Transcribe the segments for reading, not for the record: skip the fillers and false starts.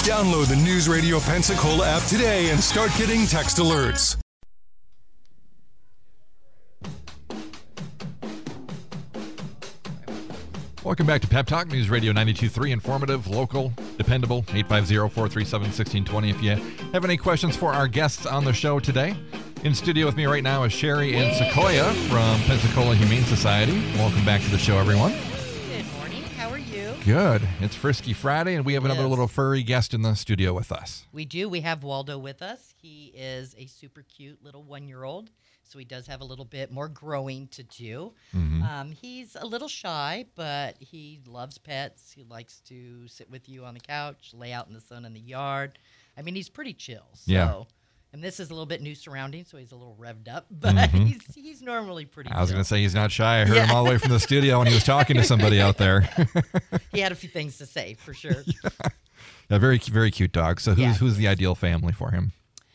Download the News Radio Pensacola app today and start getting text alerts. Welcome back to Pep Talk News Radio 92.3, informative, local, dependable, 850-437-1620. If you have any questions for our guests on the show today, in studio with me right now is Sherry and Sequoia from Pensacola Humane Society. Welcome back to the show, everyone. Good morning. How are you? Good. It's Frisky Friday, and we have another Yes. little furry guest in the studio with us. We do. We have Waldo with us. He is a super cute little 1-year-old, so he does have a little bit more growing to do. He's a little shy, but he loves pets. He likes to sit with you on the couch, lay out in the sun in the yard. I mean, he's pretty chill. So. Yeah. And this is a little bit new surroundings, so he's a little revved up, but he's normally pretty I was chill. going to say he's not shy. I heard him all the way from the studio when he was talking to somebody out there. He had a few things to say, for sure. A very, very cute dog. So Yeah. who's the ideal family for him?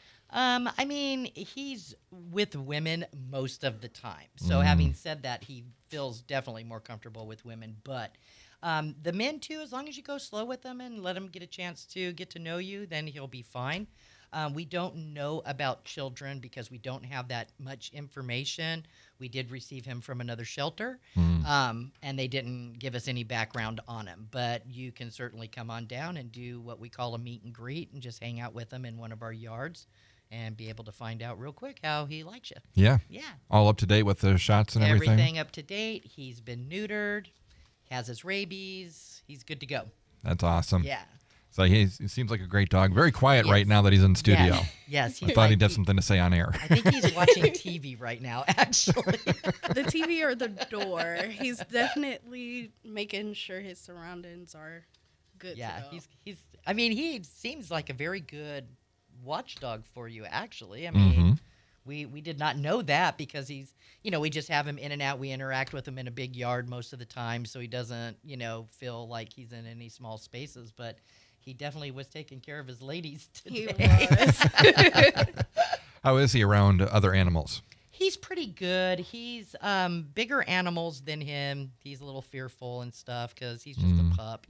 I mean, he's with women most of the time. So having said that, he feels definitely more comfortable with women. But the men, too, as long as you go slow with them and let him get a chance to get to know you, then he'll be fine. We don't know about children because we don't have that much information. We did receive him from another shelter, and they didn't give us any background on him. But you can certainly come on down and do what we call a meet and greet and just hang out with him in one of our yards and be able to find out real quick how he likes you. Yeah. Yeah. All up to date with the shots and everything? Everything up to date. He's been neutered, has his rabies. He's good to go. That's awesome. Yeah. So he seems like a great dog. Very quiet right now that he's in the studio. Yeah. Yes. I thought he'd have something to say on air. I think he's watching TV right now, actually. The TV or the door. He's definitely making sure his surroundings are good Yeah, to go. he's. I mean, he seems like a very good watchdog for you. Actually, I mean, we did not know that because he's. We just have him in and out. We interact with him in a big yard most of the time, so he doesn't, feel like he's in any small spaces. But he definitely was taking care of his ladies today. He was. How is he around other animals? He's pretty good. He's bigger animals than him. He's a little fearful and stuff because he's just a pup,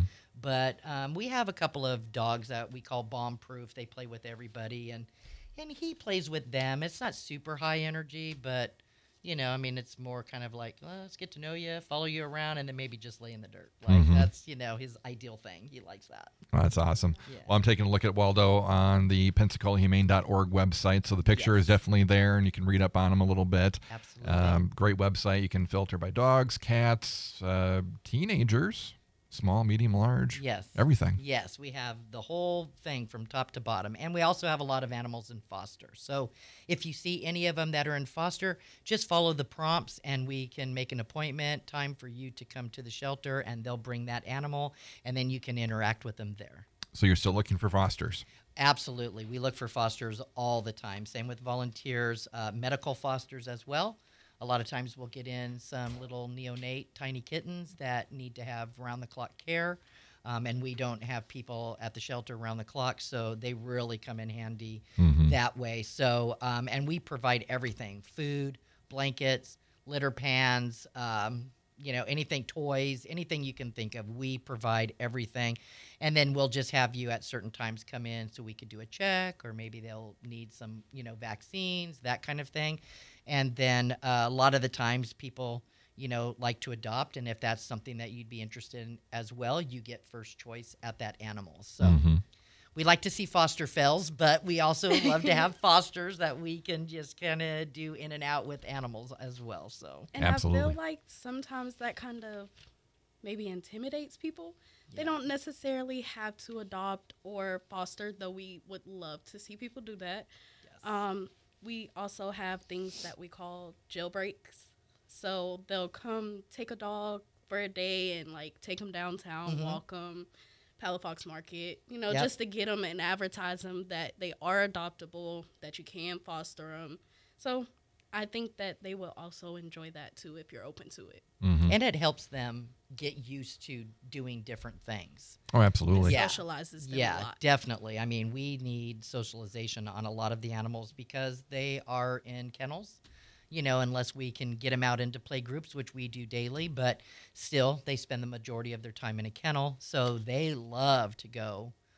But we have a couple of dogs that we call bomb-proof. They play with everybody, and he plays with them. It's not super high energy, but, it's more kind of like, let's get to know you, follow you around, and then maybe just lay in the dirt. Like, that's, his ideal thing. He likes that. Oh, that's awesome. Yeah. Well, I'm taking a look at Waldo on the PensacolaHumane.org website, so the picture is definitely there, and you can read up on him a little bit. Absolutely. Great website. You can filter by dogs, cats, teenagers, small, medium, large. Yes. Everything. Yes, we have the whole thing from top to bottom. And we also have a lot of animals in foster. So if you see any of them that are in foster, just follow the prompts and we can make an appointment time for you to come to the shelter and they'll bring that animal and then you can interact with them there. So you're still looking for fosters? Absolutely. We look for fosters all the time. Same with volunteers, medical fosters as well. A lot of times we'll get in some little neonate tiny kittens that need to have round-the-clock care, and we don't have people at the shelter around the clock, so they really come in handy that way. So, and we provide everything: food, blankets, litter pans, anything, toys, anything you can think of. We provide everything, and then we'll just have you at certain times come in so we could do a check, or maybe they'll need some, vaccines, that kind of thing. And then a lot of the times people, like to adopt. And if that's something that you'd be interested in as well, you get first choice at that animal. So we like to see foster fells, but we also love to have fosters that we can just kind of do in and out with animals as well. So And Absolutely. I feel like sometimes that kind of maybe intimidates people. They don't necessarily have to adopt or foster, though we would love to see people do that. yes. We also have things that we call jailbreaks. So they'll come take a dog for a day and take them downtown, walk them, Palafox Market, Yep. just to get them and advertise them that they are adoptable, that you can foster them. So I think that they will also enjoy that too if you're open to it. And it helps them get used to doing different things. Oh, absolutely. Yeah. Socializes them a Yeah, lot. definitely. I mean, we need socialization on a lot of the animals because they are in kennels, unless we can get them out into play groups, which we do daily. But still, they spend the majority of their time in a kennel. So they love to go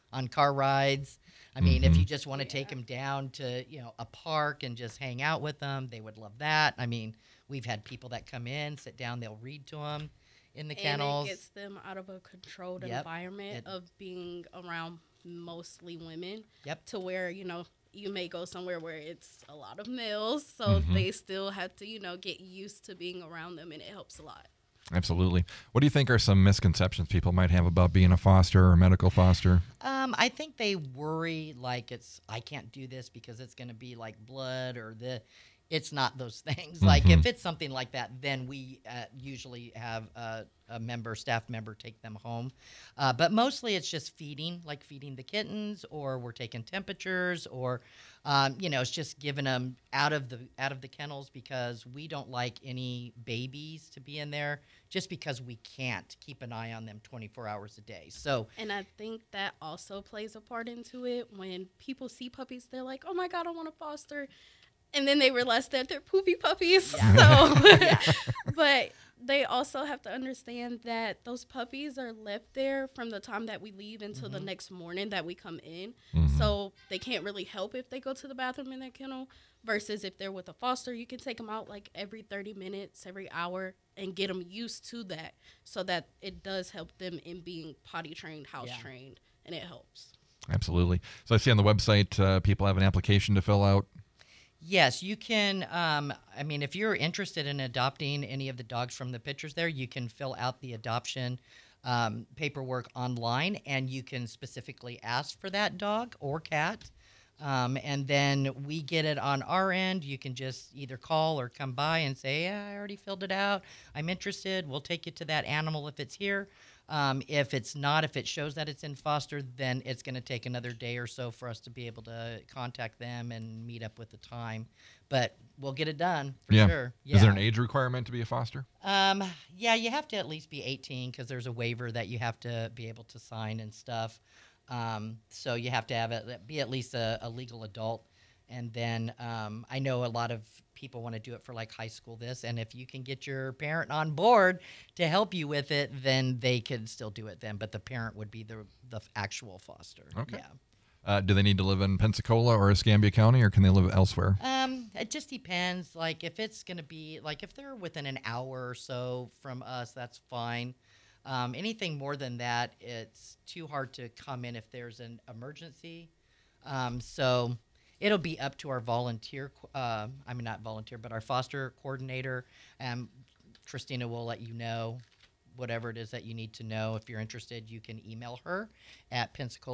on car rides. I mean, if you just want to take them down to, a park and just hang out with them, they would love that. I mean, we've had people that come in, sit down, they'll read to them in the kennels. And it gets them out of a controlled environment of being around mostly women. Yep. To where, you may go somewhere where it's a lot of males, so they still have to, get used to being around them, and it helps a lot. Absolutely. What do you think are some misconceptions people might have about being a foster or medical foster? I think they worry like I can't do this because it's going to be like blood or it's not those things. Like if it's something like that, then we usually have a staff member take them home. But mostly it's just feeding the kittens, or we're taking temperatures, or it's just giving them out of the kennels, because we don't like any babies to be in there, just because we can't keep an eye on them 24 hours a day. So, and I think that also plays a part into it. When people see puppies, they're like, "Oh my God, I want to foster." And then they realize that they're poopy puppies. Yeah. So, but they also have to understand that those puppies are left there from the time that we leave until the next morning that we come in. So they can't really help if they go to the bathroom in their kennel, versus if they're with a foster, you can take them out like every 30 minutes, every hour, and get them used to that, so that it does help them in being potty trained, house trained, and it helps. Absolutely. So I see on the website people have an application to fill out. Yes, you can. If you're interested in adopting any of the dogs from the pictures there, you can fill out the adoption paperwork online, and you can specifically ask for that dog or cat. And then we get it on our end. You can just either call or come by and say, "Yeah, I already filled it out. I'm interested." We'll take you to that animal if it's here. If it's not, if it shows that it's in foster, then it's going to take another day or so for us to be able to contact them and meet up with the time. But we'll get it done for sure. Yeah. Is there an age requirement to be a foster? Yeah, you have to at least be 18, because there's a waiver that you have to be able to sign and stuff. So you have to have it be at least a legal adult. And then I know a lot of people want to do it for like high school and if you can get your parent on board to help you with it, then they could still do it then. But the parent would be the actual foster. Okay. Yeah. Do they need to live in Pensacola or Escambia County, or can they live elsewhere? It just depends. Like if it's going to be like if they're within an hour or so from us, that's fine. Anything more than that, it's too hard to come in if there's an emergency. So it'll be up to our our foster coordinator. Christina will let you know whatever it is that you need to know. If you're interested, you can email her at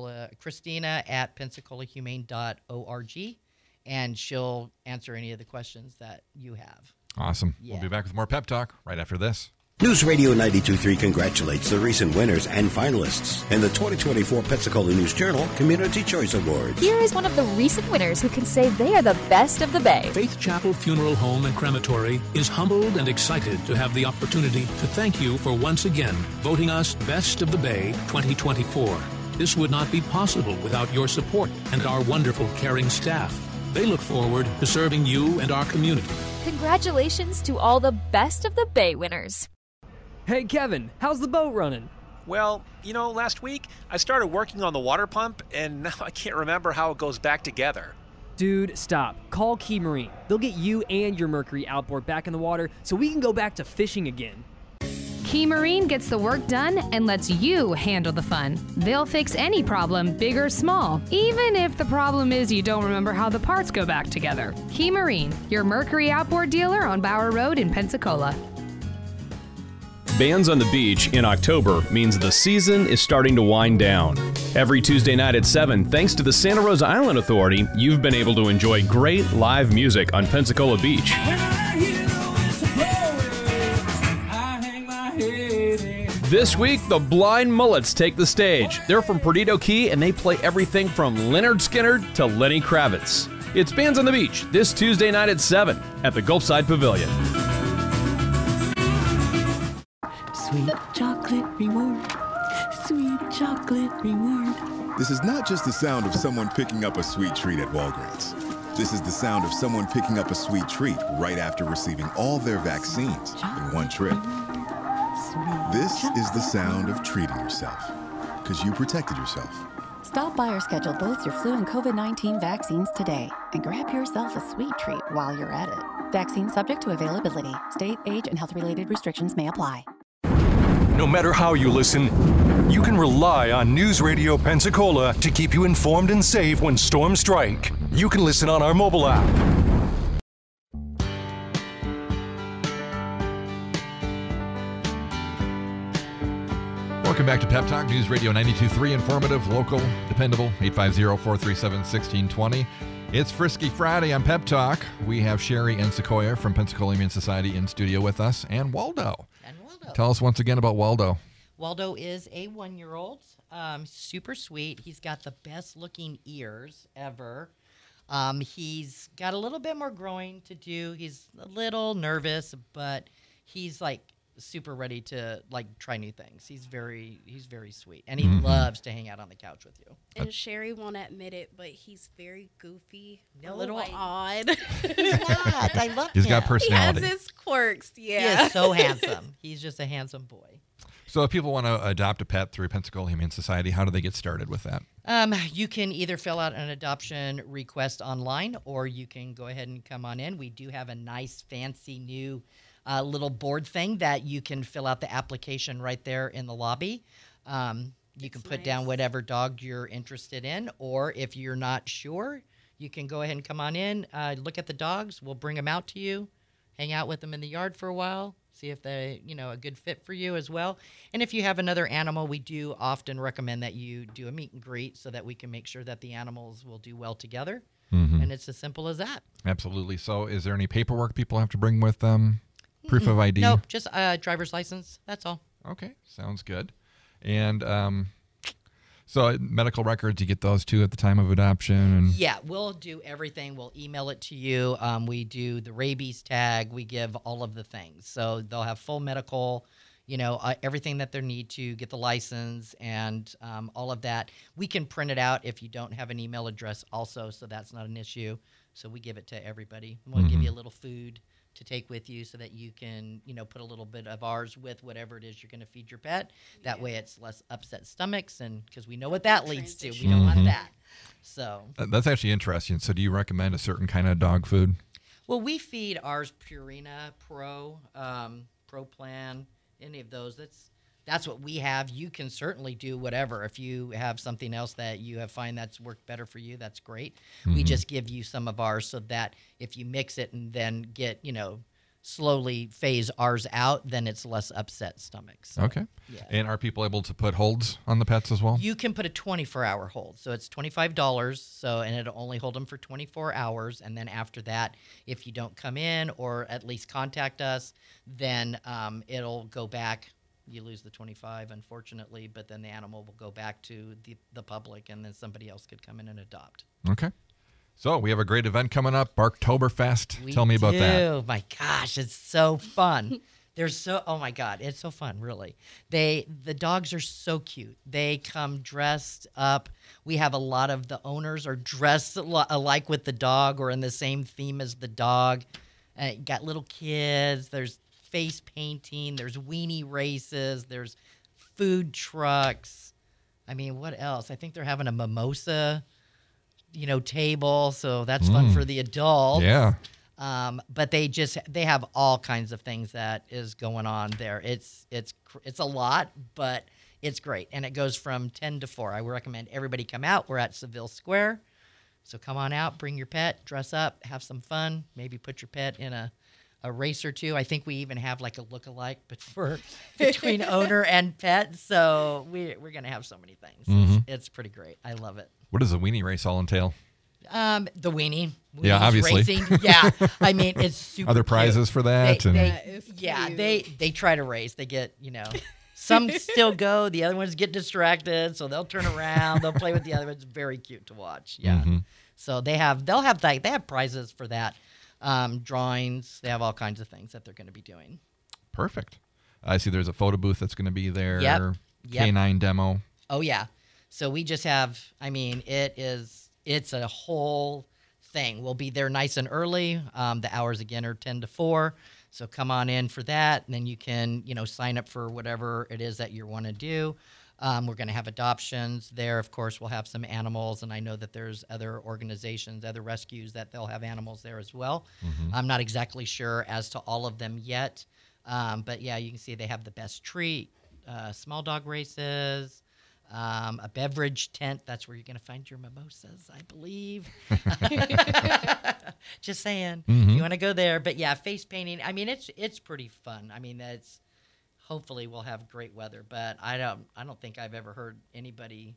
Christina@PensacolaHumane.org, and she'll answer any of the questions that you have. Awesome. Yeah. We'll be back with more Pep Talk right after this. News Radio 92.3 congratulates the recent winners and finalists in the 2024 Pensacola News Journal Community Choice Awards. Here is one of the recent winners who can say they are the best of the Bay. Faith Chapel Funeral Home and Crematory is humbled and excited to have the opportunity to thank you for once again voting us Best of the Bay 2024. This would not be possible without your support and our wonderful caring staff. They look forward to serving you and our community. Congratulations to all the Best of the Bay winners. Hey, Kevin, how's the boat running? Well, last week I started working on the water pump, and now I can't remember how it goes back together. Dude, stop. Call Key Marine. They'll get you and your Mercury outboard back in the water so we can go back to fishing again. Key Marine gets the work done and lets you handle the fun. They'll fix any problem, big or small, even if the problem is you don't remember how the parts go back together. Key Marine, your Mercury outboard dealer on Bower Road in Pensacola. Bands on the Beach in October means the season is starting to wind down. Every Tuesday night at 7, thanks to the Santa Rosa Island Authority, you've been able to enjoy great live music on Pensacola Beach. This week, the Blind Mullets take the stage. They're from Perdido Key, and they play everything from Leonard Skinner to Lenny Kravitz. It's Bands on the Beach this Tuesday night at 7 at the Gulfside Pavilion. Sweet chocolate reward. Sweet chocolate reward. This is not just the sound of someone picking up a sweet treat at Walgreens. This is the sound of someone picking up a sweet treat right after receiving all their vaccines in one trip. This is the sound of treating yourself, because you protected yourself. Stop by or schedule both your flu and COVID-19 vaccines today and grab yourself a sweet treat while you're at it. Vaccine subject to availability. State, age, and health-related restrictions may apply. No matter how you listen, you can rely on News Radio Pensacola to keep you informed and safe when storms strike. You can listen on our mobile app. Welcome back to Pep Talk News Radio 92.3, informative, local, dependable, 850-437-1620. It's Frisky Friday on Pep Talk. We have Sherry and Sequoia from Pensacola Humane Society in studio with us, and Waldo. Tell us once again about Waldo. Waldo is a 1-year-old, super sweet. He's got the best looking ears ever. He's got a little bit more growing to do. He's a little nervous, but he's like super ready to try new things. He's very sweet, and he loves to hang out on the couch with you. And Sherry won't admit it, but he's very goofy, No, a little I- odd. He's not. I love He's him. got personality. He has his quirks, He yeah. is so handsome. He's just a handsome boy. So if people want to adopt a pet through Pensacola Humane Society, how do they get started with that? You can either fill out an adoption request online, or you can go ahead and come on in. We do have a nice, fancy new little board thing that you can fill out the application right there in the lobby. You can put down whatever dog you're interested in, or if you're not sure, you can go ahead and come on in, look at the dogs. We'll bring them out to you, hang out with them in the yard for a while, see if they're, a good fit for you as well. And if you have another animal, we do often recommend that you do a meet and greet so that we can make sure that the animals will do well together. Mm-hmm. And it's as simple as that. Absolutely. So is there any paperwork people have to bring with them? Proof of ID? Nope, just driver's license. That's all. Okay, sounds good. And so medical records, you get those too at the time of adoption? And Yeah, we'll do everything. We'll email it to you. We do the rabies tag. We give all of the things. So they'll have full medical, everything that they need to get the license and all of that. We can print it out if you don't have an email address also, so that's not an issue. So we give it to everybody. We'll give you a little food to take with you so that you can, put a little bit of ours with whatever it is you're going to feed your pet. That way it's less upset stomachs, and because we know what that leads to. We don't want that. So that's actually interesting. So do you recommend a certain kind of dog food? Well, we feed ours Purina Pro, Pro Plan, any of those. That's what we have. You can certainly do whatever. If you have something else that you have find that's worked better for you, that's great. We just give you some of ours so that if you mix it and then get, slowly phase ours out, then it's less upset stomachs. So, Okay. Yeah. And are people able to put holds on the pets as well? You can put a 24-hour hold. So it's $25, and it'll only hold them for 24 hours. And then after that, if you don't come in or at least contact us, then it'll go back. You lose the 25, unfortunately, but then the animal will go back to the public, and then somebody else could come in and adopt. Okay. So we have a great event coming up, Barktoberfest. Tell me about that. Oh my gosh, it's so fun. Oh my God, it's so fun, really. The dogs are so cute. They come dressed up. We have a lot of the owners are dressed alike with the dog or in the same theme as the dog. Got little kids. There's face painting. There's weenie races. There's food trucks. I mean, what else? I think they're having a mimosa, table. So that's fun for the adults. Yeah. But they have all kinds of things that is going on there. It's a lot, but it's great. And it goes from 10 to 4. I would recommend everybody come out. We're at Seville Square. So come on out, bring your pet, dress up, have some fun, maybe put your pet in a race or two. I think we even have like a look-alike between owner and pet. So we're going to have so many things. It's pretty great. I love it. What does the weenie race all entail? The weenie. Yeah, obviously. Racing. Yeah. I mean, it's super Are there prizes cute. for that? They try to race. They get, some still go. The other ones get distracted, so they'll turn around. They'll play with the other ones. Very cute to watch. Yeah. So they have prizes for that. Drawings. They have all kinds of things that they're going to be doing. Perfect. I see there's a photo booth that's going to be there. Yep. Canine demo. Oh, yeah. So we just have, it's a whole thing. We'll be there nice and early. The hours, again, are 10 to 4. So come on in for that, and then you can, sign up for whatever it is that you want to do. We're going to have adoptions there. Of course, we'll have some animals, and I know that there's other organizations, other rescues that they'll have animals there as well. I'm not exactly sure as to all of them yet, but yeah, you can see they have the best treat, small dog races, a beverage tent. That's where you're going to find your mimosas, I believe. Just saying, if you want to go there. But yeah, face painting. I mean, it's pretty fun. I mean, that's hopefully we'll have great weather. But I don't think I've ever heard anybody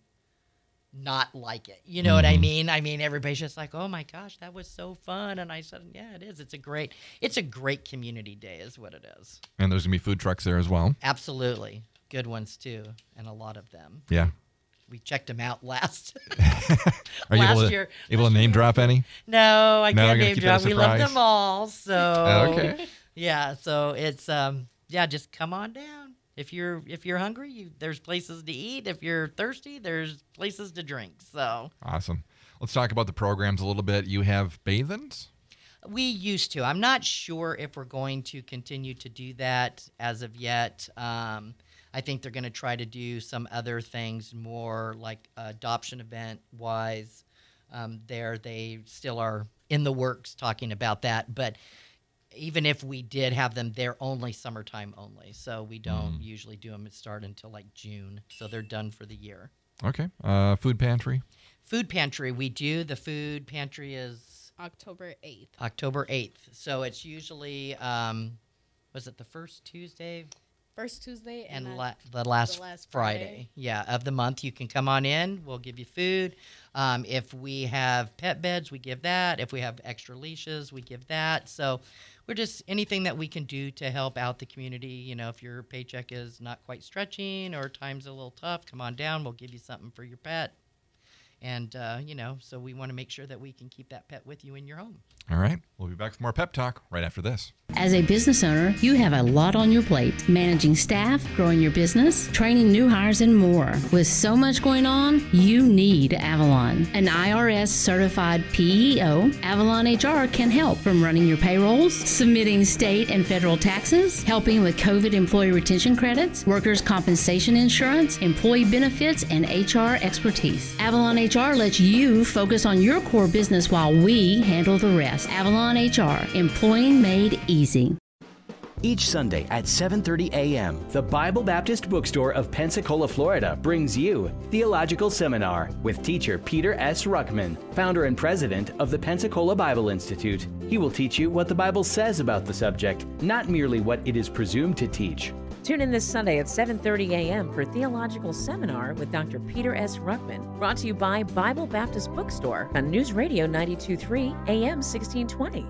not like it. You know what I mean? I mean, everybody's just like, oh my gosh, that was so fun. And I said, yeah, it is. It's a great community day, is what it is. And there's gonna be food trucks there as well. Absolutely. Good ones, too, and a lot of them. Yeah. We checked them out last year. Able to name drop any? No, I can't name drop. We love surprise? them all. So, okay. Yeah, so it's, just come on down. If you're hungry, there's places to eat. If you're thirsty, there's places to drink. So awesome. Let's talk about the programs a little bit. You have bathins? We used to. I'm not sure if we're going to continue to do that as of yet. I think they're going to try to do some other things more like adoption event wise. They still are in the works talking about that. But even if we did have them, they're only summertime only. So we don't usually do them start until like June. So they're done for the year. Okay. Food pantry? Food pantry, we do. The food pantry is October 8th. October 8th. So it's usually, was it the first Tuesday? First Tuesday and the last Friday. Yeah, of the month. You can come on in. We'll give you food. If we have pet beds, we give that. If we have extra leashes, we give that. So we're just anything that we can do to help out the community. You know, if your paycheck is not quite stretching or time's a little tough, come on down. We'll give you something for your pet. And, so we want to make sure that we can keep that pet with you in your home. All right. We'll be back for more Pep Talk right after this. As a business owner, you have a lot on your plate. Managing staff, growing your business, training new hires, and more. With so much going on, you need Avalon. An IRS-certified PEO, Avalon HR can help from running your payrolls, submitting state and federal taxes, helping with COVID employee retention credits, workers' compensation insurance, employee benefits, and HR expertise. Avalon HR lets you focus on your core business while we handle the rest. Avalon HR, employing made easy. Each Sunday at 7:30 a.m., the Bible Baptist Bookstore of Pensacola, Florida brings you Theological Seminar with teacher Peter S. Ruckman, founder and president of the Pensacola Bible Institute. He will teach you what the Bible says about the subject, not merely what it is presumed to teach. Tune in this Sunday at 7:30 a.m. for Theological Seminar with Dr. Peter S. Ruckman, brought to you by Bible Baptist Bookstore on News Radio 92.3 AM 1620.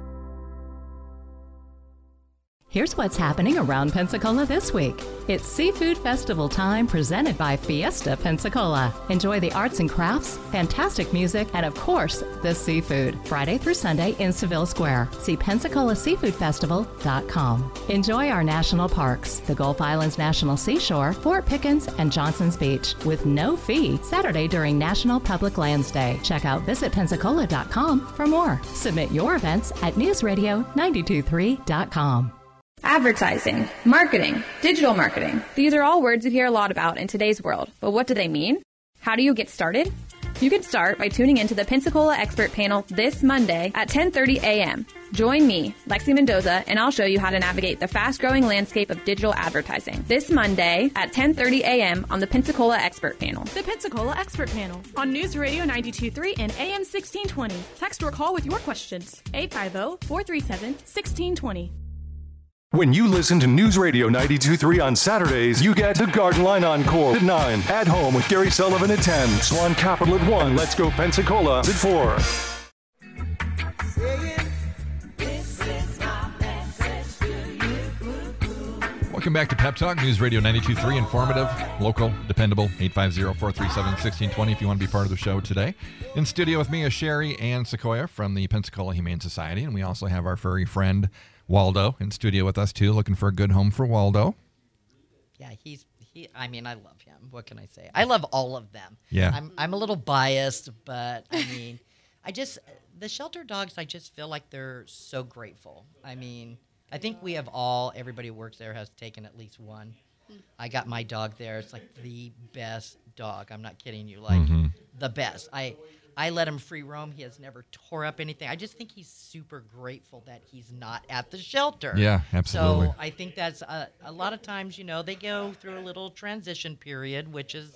Here's what's happening around Pensacola this week. It's Seafood Festival time presented by Fiesta Pensacola. Enjoy the arts and crafts, fantastic music, and of course, the seafood. Friday through Sunday in Seville Square. See PensacolaSeafoodFestival.com. Enjoy our national parks, the Gulf Islands National Seashore, Fort Pickens, and Johnson's Beach with no fee Saturday during National Public Lands Day. Check out visitpensacola.com for more. Submit your events at newsradio923.com. Advertising, marketing, digital marketing. These are all words you hear a lot about in today's world. But what do they mean? How do you get started? You can start by tuning into the Pensacola Expert Panel this Monday at 10:30 a.m. Join me, Lexi Mendoza, and I'll show you how to navigate the fast-growing landscape of digital advertising. This Monday at 10:30 a.m. on the Pensacola Expert Panel. The Pensacola Expert Panel on News Radio 92.3 and AM 1620. Text or call with your questions. 850-437-1620. When you listen to News Radio 92.3 on Saturdays, you get the Garden Line Encore at 9, At Home with Gary Sullivan at 10, Swan Capital at 1, Let's Go Pensacola at 4. Welcome back to Pep Talk, News Radio 92.3, informative, local, dependable, 850-437-1620 if you want to be part of the show today. In studio with me is Sherry and Sequoia from the Pensacola Humane Society, and we also have our furry friend Waldo in studio with us too, looking for a good home for Waldo. Yeah, I love him. What can I say? I love all of them. Yeah. I'm a little biased, but I mean, the shelter dogs, I just feel like they're so grateful. I mean, I think everybody who works there has taken at least one. I got my dog there. It's like the best dog. I'm not kidding you. Like the best. I let him free roam. He has never tore up anything. I just think he's super grateful that he's not at the shelter. Yeah, absolutely. So I think that's a lot of times, they go through a little transition period, which is,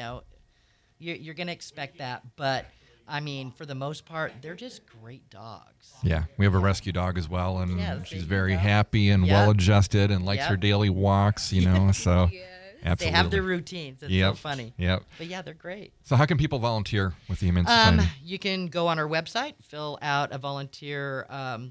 you're going to expect that. But, I mean, for the most part, they're just great dogs. Yeah, we have a rescue dog as well, and Yes, she's there you very go. happy and Yep. well-adjusted and likes Yep. her daily walks, so absolutely. They have their routines. It's so funny. Yep. But, yeah, they're great. So how can people volunteer with the Humane Society? You can go on our website, fill out a volunteer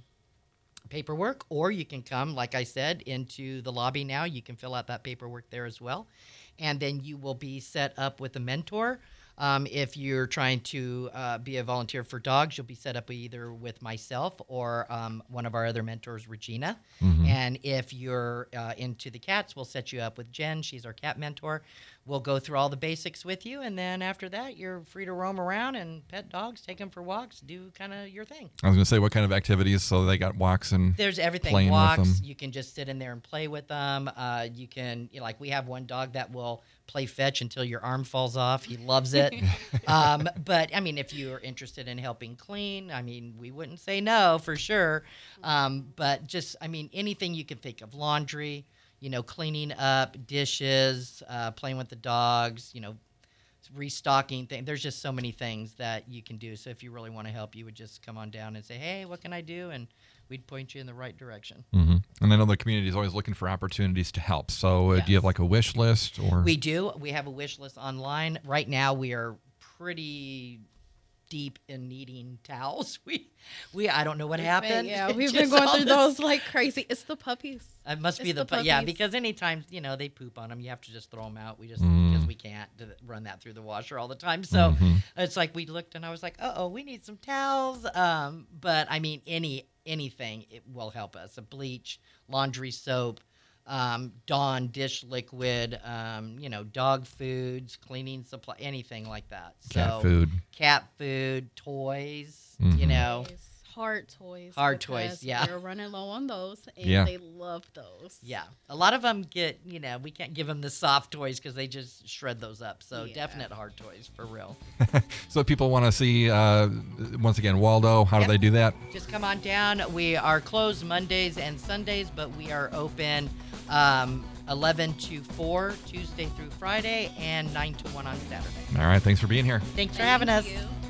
paperwork, or you can come, like I said, into the lobby now. You can fill out that paperwork there as well. And then you will be set up with a mentor. If you're trying to be a volunteer for dogs, you'll be set up either with myself or one of our other mentors, Regina. And if you're into the cats, we'll set you up with Jen. She's our cat mentor. We'll go through all the basics with you, and then after that, you're free to roam around and pet dogs, take them for walks, do kind of your thing. I was going to say, what kind of activities? So they got walks and There's everything. playing Walks. with them. You can just sit in there and play with them. You can, like we have one dog that will play fetch until your arm falls off. He loves it. But I mean, if you're interested in helping clean, I mean, we wouldn't say no for sure. But just, I mean, anything you can think of, laundry, cleaning up, dishes, playing with the dogs, restocking things. There's just so many things that you can do. So if you really want to help, you would just come on down and say, hey, what can I do? And we'd point you in the right direction. And I know the community is always looking for opportunities to help. So do you have like a wish list? Or We do. We have a wish list online. Right now, we are pretty deep in needing towels. I don't know what happened. Yeah, It we've just been going all through this- those like crazy. It's the puppies. It must be It's the the yeah, puppies. because anytime they poop on them, you have to just throw them out. We just because we can't run that through the washer all the time. So it's like we looked and I was like, we need some towels. But I mean, anything it will help us. A bleach, laundry soap, Dawn dish liquid, dog foods, cleaning supply, anything like that. Cat food, toys, Hard toys. Hard toys, because yeah. We're running low on those, and Yeah. they love those. Yeah. A lot of them get, we can't give them the soft toys because they just shred those up. So definite hard toys for real. So if people want to see, once again, Waldo, how do they do that? Just come on down. We are closed Mondays and Sundays, but we are open 11 to 4 Tuesday through Friday and 9 to 1 on Saturday. All right. Thanks for being here. Thanks for having us. you.